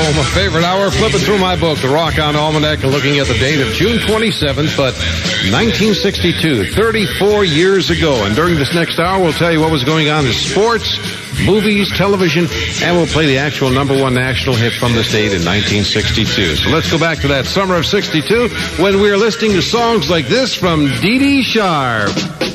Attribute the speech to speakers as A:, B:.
A: my favorite hour, flipping through my book, the Rock On Almanac, and looking at the date of June 27th, but 1962, 34 years ago. And during this next hour, we'll tell you what was going on in sports, movies, television, and we'll play the actual number one national hit from this date in 1962. So let's go back to that summer of 62 when we were listening to songs like this from Dee Dee Sharp.